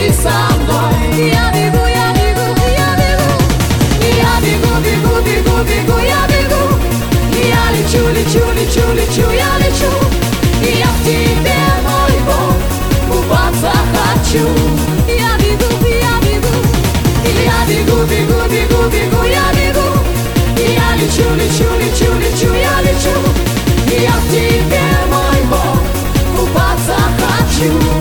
ты со мной. Я бегу, я бегу, я бегу. Я бегу, бегу, бегу, бегу, я бегу. Я лечу, лечу, лечу, лечу, я лечу. Я в тебе, мой Бог, купаться хочу. Я бегу, я бегу. Я бегу, бегу, бегу, бегу, я бегу. Я лечу, лечу, лечу, лечу, я лечу. Я в тебе, мой Бог, купаться хочу.